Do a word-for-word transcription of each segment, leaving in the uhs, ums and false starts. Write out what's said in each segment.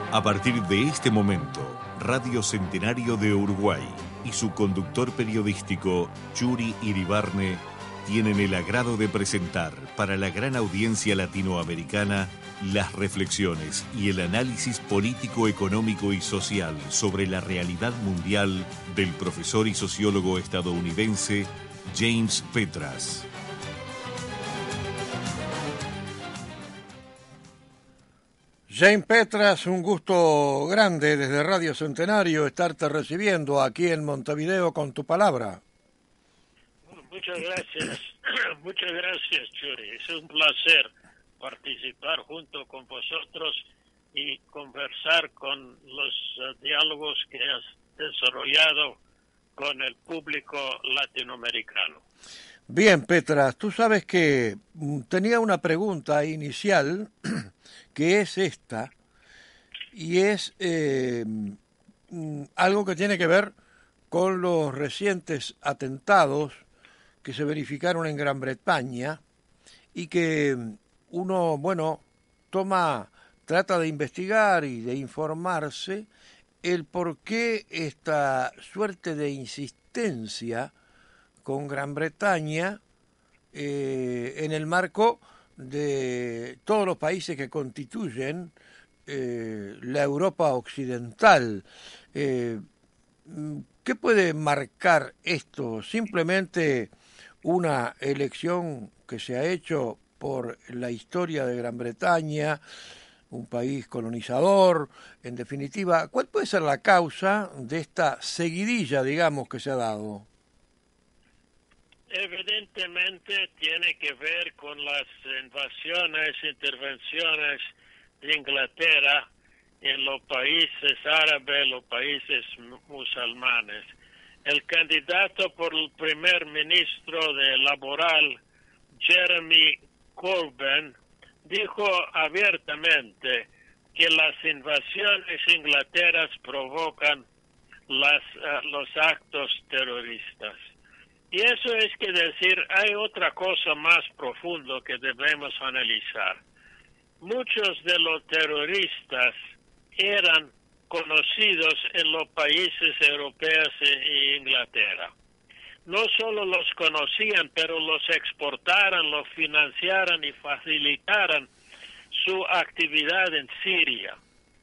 A partir de este momento, Radio Centenario de Uruguay y su conductor periodístico, Yuri Iribarne, tienen el agrado de presentar para la gran audiencia latinoamericana las reflexiones y el análisis político, económico y social sobre la realidad mundial del profesor y sociólogo estadounidense James Petras. James Petras, un gusto grande desde Radio Centenario estarte recibiendo aquí en Montevideo con tu palabra. Muchas gracias, muchas gracias, Churi. Es un placer participar junto con vosotros y conversar con los uh, diálogos que has desarrollado con el público latinoamericano. Bien, Petras, tú sabes que tenía una pregunta inicial que es esta, y es eh, algo que tiene que ver con los recientes atentados que se verificaron en Gran Bretaña y que uno, bueno, toma, trata de investigar y de informarse el por qué esta suerte de insistencia con Gran Bretaña eh, en el marco de todos los países que constituyen eh, la Europa occidental. Eh, ¿Qué puede marcar esto? ¿Simplemente una elección que se ha hecho por la historia de Gran Bretaña, un país colonizador? En definitiva, ¿cuál puede ser la causa de esta seguidilla, digamos, que se ha dado? Evidentemente tiene que ver con las invasiones, intervenciones de Inglaterra en los países árabes, los países musulmanes. El candidato por el primer ministro de Laboral, Jeremy Corbyn, dijo abiertamente que las invasiones inglaterras provocan las, uh, los actos terroristas. Y eso es que decir, hay otra cosa más profundo que debemos analizar. Muchos de los terroristas eran conocidos en los países europeos e Inglaterra. No solo los conocían, pero los exportaran, los financiaran y facilitaran su actividad en Siria.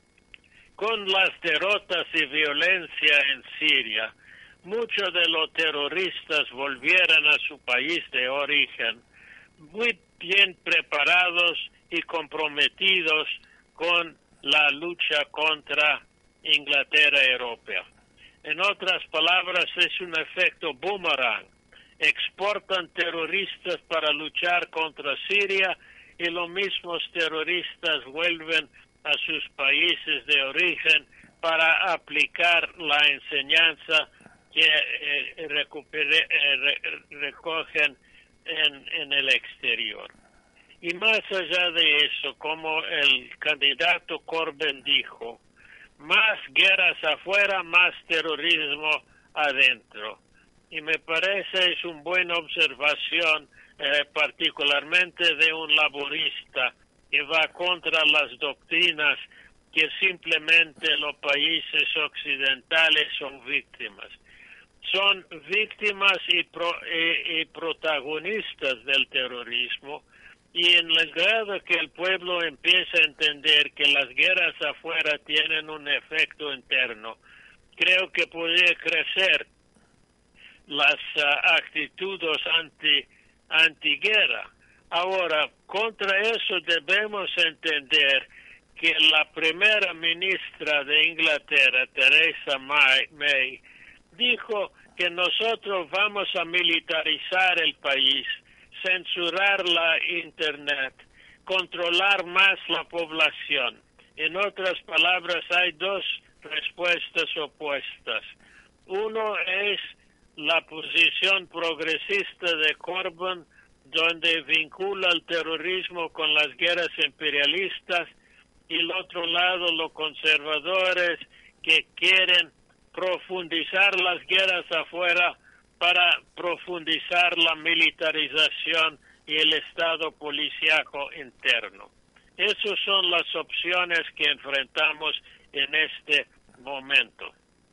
Con las derrotas y violencia en Siria, muchos de los terroristas volvieron a su país de origen muy bien preparados y comprometidos con la lucha contra Inglaterra europea. En otras palabras, es un efecto boomerang. Exportan terroristas para luchar contra Siria y los mismos terroristas vuelven a sus países de origen para aplicar la enseñanza que eh, recupere, eh, re, recogen en, en el exterior. Y más allá de eso, como el candidato Corbyn dijo, más guerras afuera, más terrorismo adentro. Y me parece es una buena observación, eh, particularmente de un laborista que va contra las doctrinas que simplemente los países occidentales son víctimas. Son víctimas y, pro, y, y protagonistas del terrorismo, y en el grado que el pueblo empieza a entender que las guerras afuera tienen un efecto interno, creo que puede crecer las uh, actitudes anti, antiguerra. Ahora, contra eso debemos entender que la primera ministra de Inglaterra, Theresa May, May dijo que nosotros vamos a militarizar el país, censurar la internet, controlar más la población. En otras palabras, hay dos respuestas opuestas. Uno es la posición progresista de Corbyn, donde vincula el terrorismo con las guerras imperialistas, y el otro lado los conservadores que quieren profundizar las guerras afuera para profundizar la militarización y el estado policíaco interno. Esas son las opciones que enfrentamos en este momento.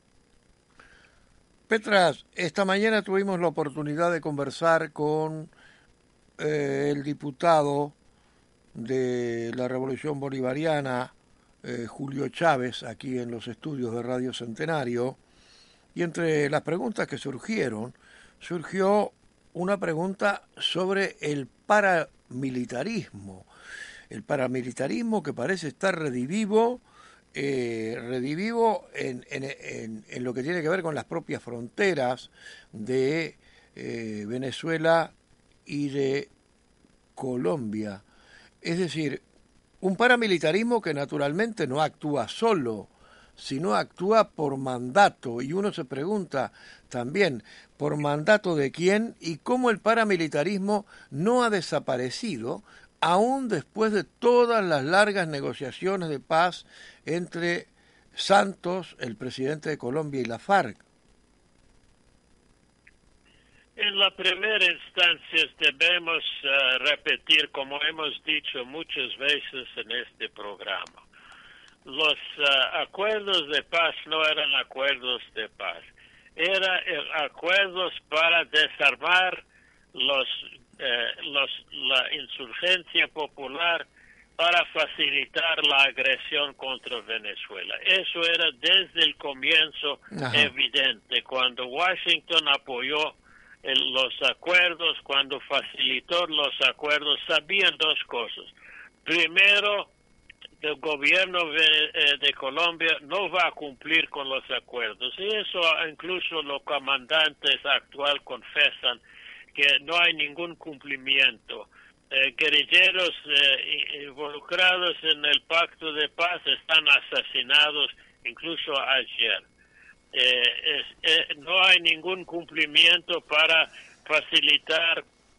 Petras, esta mañana tuvimos la oportunidad de conversar con eh, el diputado de la Revolución Bolivariana, eh, Julio Chávez, aquí en los estudios de Radio Centenario, y entre las preguntas que surgieron, surgió una pregunta sobre el paramilitarismo. El paramilitarismo que parece estar redivivo, eh, redivivo en, en, en, en lo que tiene que ver con las propias fronteras de eh, Venezuela y de Colombia. Es decir, un paramilitarismo que naturalmente no actúa solo, sino actúa por mandato. Y uno se pregunta también, ¿por mandato de quién? Y cómo el paramilitarismo no ha desaparecido aún después de todas las largas negociaciones de paz entre Santos, el presidente de Colombia, y la FARC. En la primera instancia debemos uh, repetir, como hemos dicho muchas veces en este programa, los uh, acuerdos de paz no eran acuerdos de paz, eran acuerdos para desarmar los, eh, los, la insurgencia popular, para facilitar la agresión contra Venezuela. Eso era desde el comienzo Ajá. evidente, cuando Washington apoyó el, los acuerdos, cuando facilitó los acuerdos, sabían dos cosas. Primero, el gobierno de, de Colombia no va a cumplir con los acuerdos, y eso incluso los comandantes actuales confesan que no hay ningún cumplimiento. Eh, guerrilleros eh, involucrados en el pacto de paz están asesinados incluso ayer. Eh, es, eh, no hay ningún cumplimiento para facilitar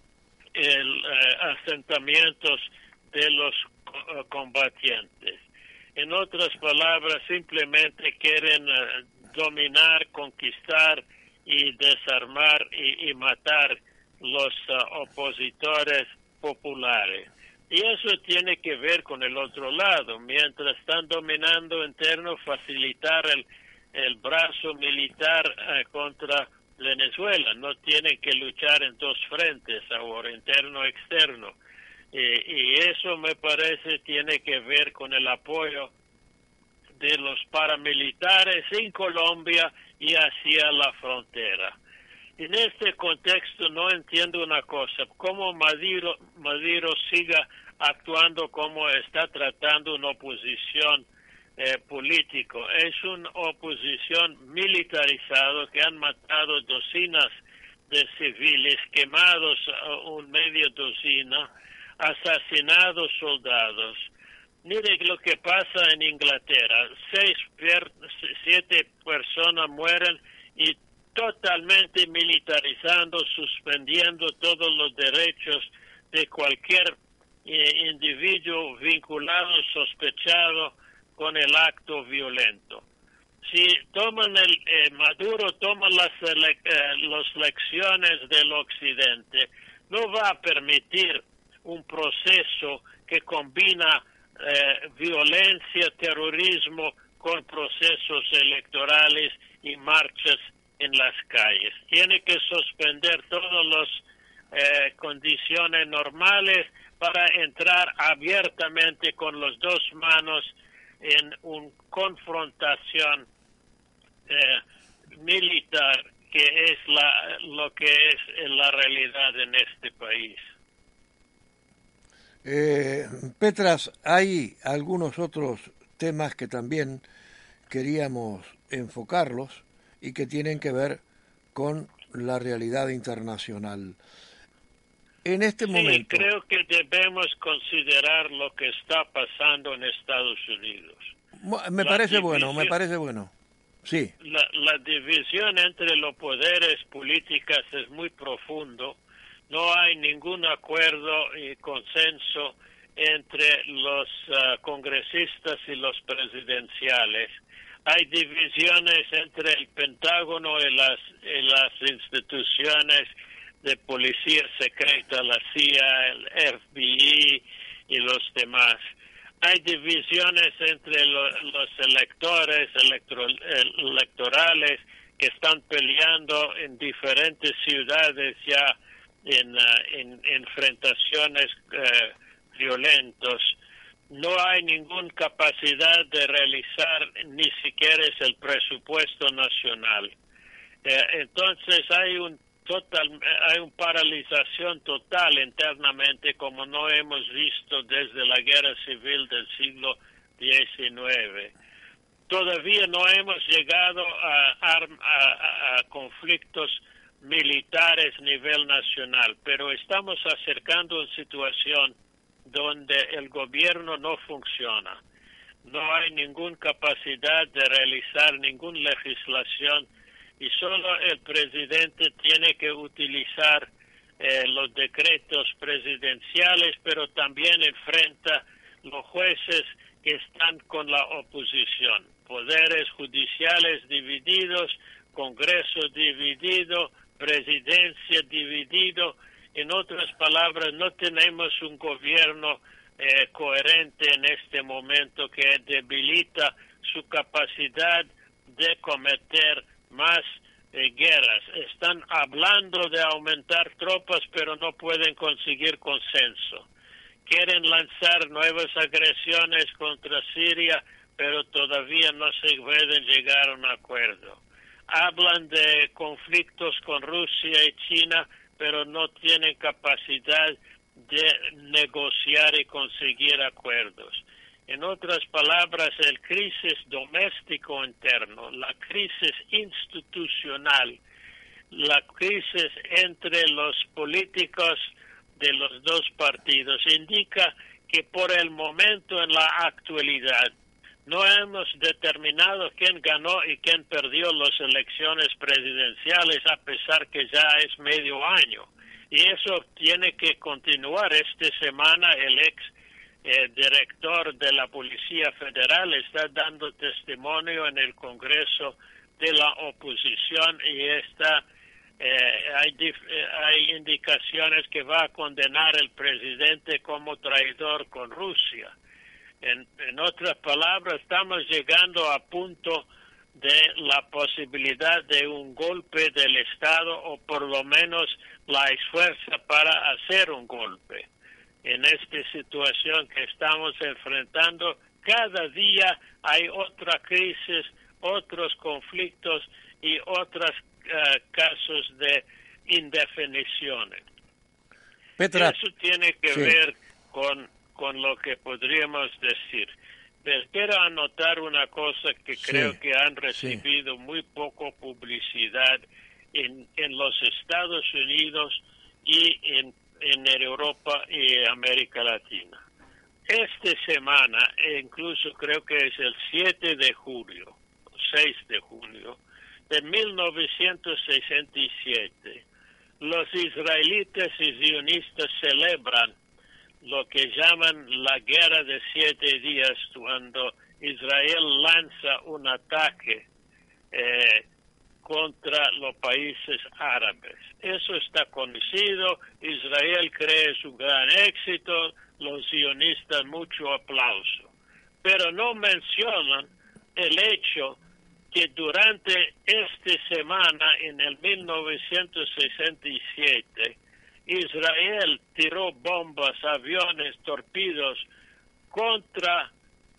el eh, asentamientos de los uh, combatientes. En otras palabras, simplemente quieren uh, dominar, conquistar y desarmar y, y matar los uh, opositores populares. Y eso tiene que ver con el otro lado. Mientras están dominando interno, facilitar el, el brazo militar eh, contra Venezuela. No tienen que luchar en dos frentes ahora, interno y externo. Eh, y eso me parece tiene que ver con el apoyo de los paramilitares en Colombia y hacia la frontera. En este contexto no entiendo una cosa, cómo Maduro, Maduro siga actuando como está tratando una oposición eh, política. Es una oposición militarizada que han matado docenas de civiles, quemados un medio docena, asesinados soldados. Mire lo que pasa en Inglaterra, seis, siete personas mueren y totalmente militarizando, suspendiendo todos los derechos de cualquier eh, individuo vinculado, sospechado con el acto violento. Si toman el eh, Maduro toma las ele eh, las lecciones del Occidente, no va a permitir un proceso que combina eh, violencia, terrorismo con procesos electorales y marchas en las calles. Tiene que suspender todas las eh, condiciones normales para entrar abiertamente con las dos manos en una confrontación eh, militar, que es la, lo que es la realidad en este país. Eh, Petras, hay algunos otros temas que también queríamos enfocarlos y que tienen que ver con la realidad internacional. En este sí, momento... creo que debemos considerar lo que está pasando en Estados Unidos. Me la parece bueno, me parece bueno. Sí. La, la división entre los poderes políticos es muy profundo. No hay ningún acuerdo y consenso entre los uh, congresistas y los presidenciales. Hay divisiones entre el Pentágono y las, y las instituciones de policía secreta, la C I A, el F B I y los demás. hay divisiones entre lo, los electores electro, electorales que están peleando en diferentes ciudades ya en, uh, en enfrentaciones uh, violentos. No hay ninguna capacidad de realizar ni siquiera es el presupuesto nacional. Eh, entonces hay un total, hay una paralización total internamente como no hemos visto desde la guerra civil del siglo diecinueve. Todavía no hemos llegado a, a, a, a conflictos militares a nivel nacional, pero estamos acercando a una situación donde el gobierno no funciona. No hay ninguna capacidad de realizar ninguna legislación y solo el presidente tiene que utilizar eh, los decretos presidenciales, pero también enfrenta los jueces que están con la oposición. Poderes judiciales divididos, Congreso dividido, presidencia dividido. En otras palabras, no tenemos un gobierno eh, coherente en este momento que debilita su capacidad de cometer más eh, guerras. Están hablando de aumentar tropas, pero no pueden conseguir consenso. Quieren lanzar nuevas agresiones contra Siria, pero todavía no se pueden llegar a un acuerdo. Hablan de conflictos con Rusia y China, pero no tienen capacidad de negociar y conseguir acuerdos. En otras palabras, el crisis doméstico interno, la crisis institucional, la crisis entre los políticos de los dos partidos indica que por el momento en la actualidad no hemos determinado quién ganó y quién perdió las elecciones presidenciales, a pesar que ya es medio año. Y eso tiene que continuar. Esta semana el ex eh, director de la Policía Federal está dando testimonio en el Congreso de la oposición y está, eh, hay, eh, hay indicaciones que va a condenar al presidente como traidor con Rusia. En, en otras palabras, estamos llegando a punto de la posibilidad de un golpe del Estado o por lo menos la esfuerza para hacer un golpe. En esta situación que estamos enfrentando, cada día hay otra crisis, otros conflictos y otros uh, casos de indefiniciones. Petra, Eso tiene que sí. ver con con lo que podríamos decir. Pero quiero anotar una cosa que Sí, creo que han recibido sí. muy poco publicidad en, en los Estados Unidos y en, en Europa y América Latina. Esta semana, e incluso creo que es el siete de julio, seis de julio, de mil novecientos sesenta y siete, los israelitas y sionistas celebran lo que llaman la guerra de siete días, cuando Israel lanza un ataque eh, contra los países árabes. Eso está conocido, Israel cree su gran éxito, los sionistas mucho aplauso. Pero no mencionan el hecho que durante esta semana, en el mil novecientos sesenta y siete, Israel tiró bombas, aviones, torpedos contra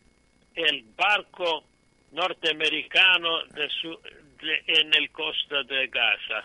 el barco norteamericano de su, de, en el costa de Gaza,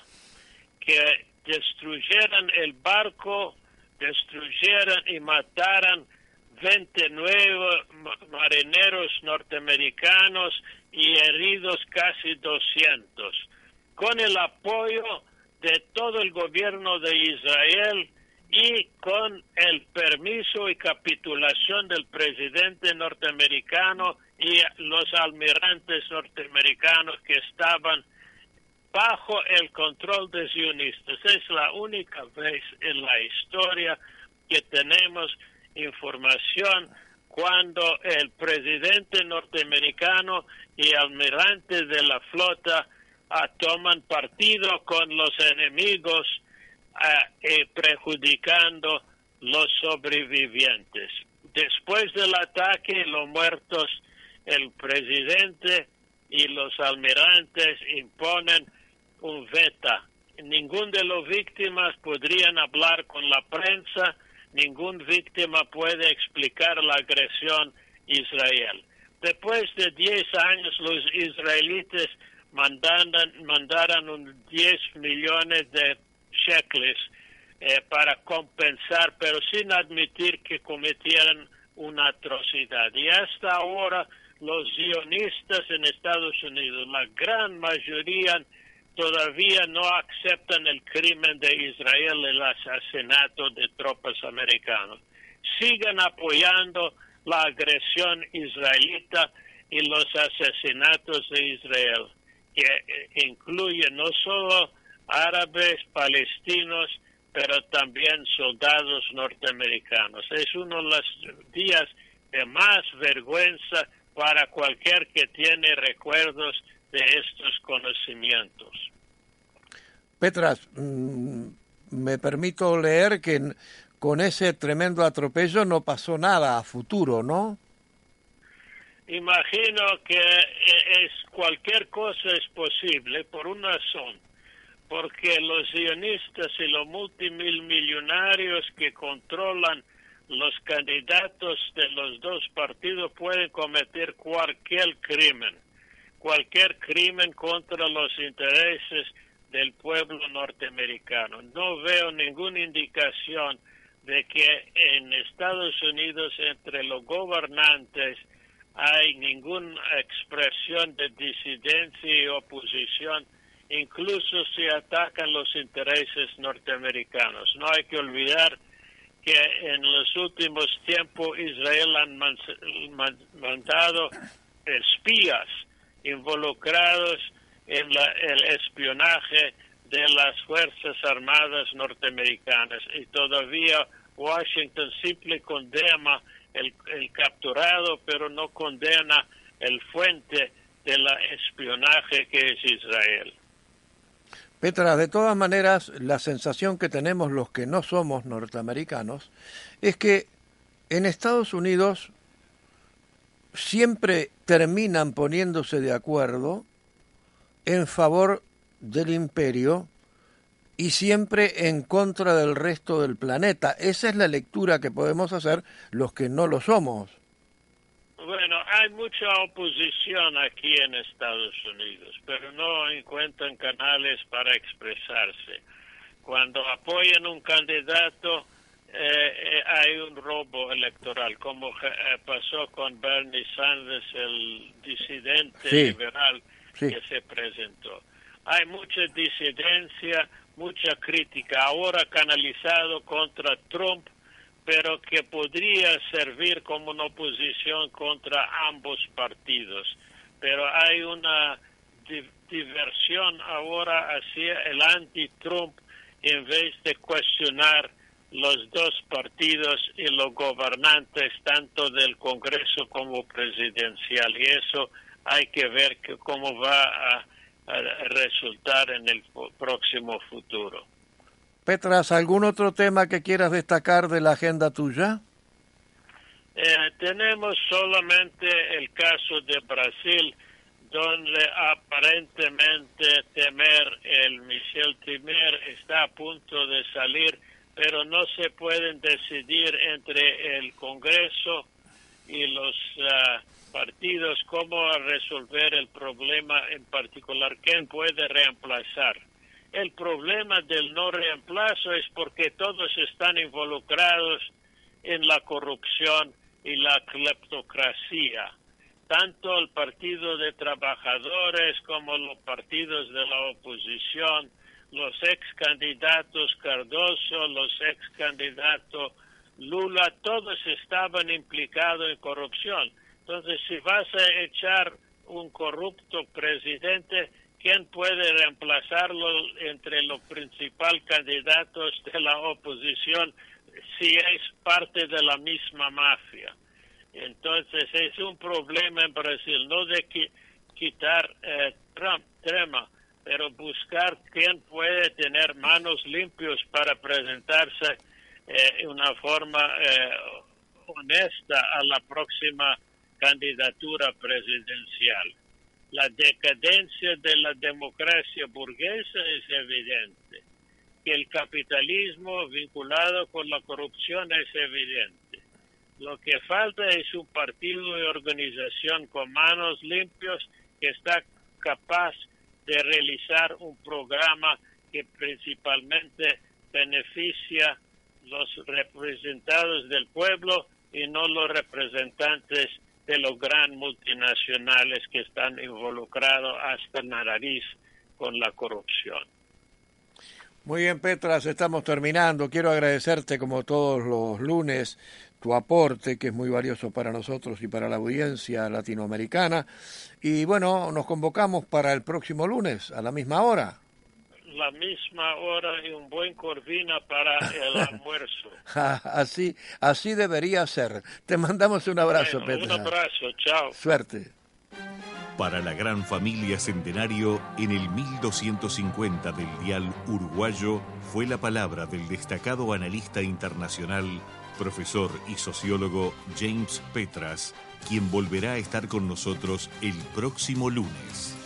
que destruyeran el barco, destruyeran y mataran veintinueve marineros norteamericanos y heridos casi doscientos, con el apoyo de todo el gobierno de Israel y con el permiso y capitulación del presidente norteamericano y los almirantes norteamericanos que estaban bajo el control de sionistas. Es la única vez en la historia que tenemos información cuando el presidente norteamericano y almirantes de la flota Uh, toman partido con los enemigos uh, eh, perjudicando los sobrevivientes. después del ataque, los muertos, el presidente y los almirantes imponen un veto. Ningún de las víctimas podrían hablar con la prensa, ninguna víctima puede explicar la agresión a Israel. Después de diez años, los israelitas mandaron, mandaron diez millones de shekels eh, para compensar, pero sin admitir que cometieran una atrocidad. Y hasta ahora, los sionistas en Estados Unidos, la gran mayoría, todavía no aceptan el crimen de Israel, el asesinato de tropas americanas. Sigan apoyando la agresión israelita y los asesinatos de Israel, que eh, incluye no solo árabes, palestinos, pero también soldados norteamericanos. Es uno de los días de más vergüenza para cualquier que tiene recuerdos de estos conocimientos. Petras, mmm, me permito leer que con ese tremendo atropello no pasó nada a futuro, ¿no? Imagino que es cualquier cosa es posible por una razón, porque los sionistas y los multimillonarios que controlan los candidatos de los dos partidos pueden cometer cualquier crimen, cualquier crimen contra los intereses del pueblo norteamericano. No veo ninguna indicación de que en Estados Unidos entre los gobernantes hay ninguna expresión de disidencia y oposición, incluso si atacan los intereses norteamericanos. No hay que olvidar que en los últimos tiempos Israel han man, man, mandado espías involucrados en la, el espionaje de las Fuerzas Armadas norteamericanas, y todavía Washington simple condena el, el capturado, pero no condena el fuente del espionaje que es Israel. Petras, de todas maneras, la sensación que tenemos los que no somos norteamericanos es que en Estados Unidos siempre terminan poniéndose de acuerdo en favor del imperio y siempre en contra del resto del planeta. Esa es la lectura que podemos hacer los que no lo somos. Bueno, hay mucha oposición aquí en Estados Unidos, pero no encuentran canales para expresarse. Cuando apoyan un candidato, eh, eh, hay un robo electoral, como eh, pasó con Bernie Sanders, el disidente sí, liberal sí. que se presentó. Hay mucha disidencia, mucha crítica, ahora canalizado contra Trump, pero que podría servir como una oposición contra ambos partidos. Pero hay una di- diversión ahora hacia el anti-Trump en vez de cuestionar los dos partidos y los gobernantes, tanto del Congreso como presidencial. Y eso hay que ver que cómo va a, a resultar en el próximo futuro. Petras, ¿algún otro tema que quieras destacar de la agenda tuya? Eh, tenemos solamente el caso de Brasil, donde aparentemente Temer, el Michel Temer, está a punto de salir, pero no se pueden decidir entre el Congreso y los uh, partidos cómo resolver el problema, en particular quién puede reemplazar. El problema del no reemplazo es porque todos están involucrados en la corrupción y la cleptocracia. Tanto el Partido de Trabajadores como los partidos de la oposición, los ex candidatos Cardoso, los ex candidatos Lula, todos estaban implicados en corrupción. Entonces, si vas a echar un corrupto presidente, ¿quién puede reemplazarlo entre los principales candidatos de la oposición si es parte de la misma mafia? Entonces es un problema en Brasil, no de qui- quitar eh, Trump, tema, pero buscar quién puede tener manos limpias para presentarse eh, de una forma eh, honesta a la próxima candidatura presidencial. La decadencia de la democracia burguesa es evidente, que el capitalismo vinculado con la corrupción es evidente. Lo que falta es un partido y organización con manos limpias que está capaz de realizar un programa que principalmente beneficia los representados del pueblo y no los representantes de los gran multinacionales que están involucrados hasta la nariz con la corrupción. Muy bien, Petras, estamos terminando. Quiero agradecerte, como todos los lunes, tu aporte, que es muy valioso para nosotros y para la audiencia latinoamericana. Y bueno, nos convocamos para el próximo lunes, a la misma hora. La misma hora y un buen corvina para el almuerzo. así, así debería ser. Te mandamos un abrazo, Bueno, Petras. un abrazo, chao. Suerte. Para la gran familia Centenario, en el mil doscientos cincuenta del dial uruguayo, fue la palabra del destacado analista internacional, profesor y sociólogo James Petras, quien volverá a estar con nosotros el próximo lunes.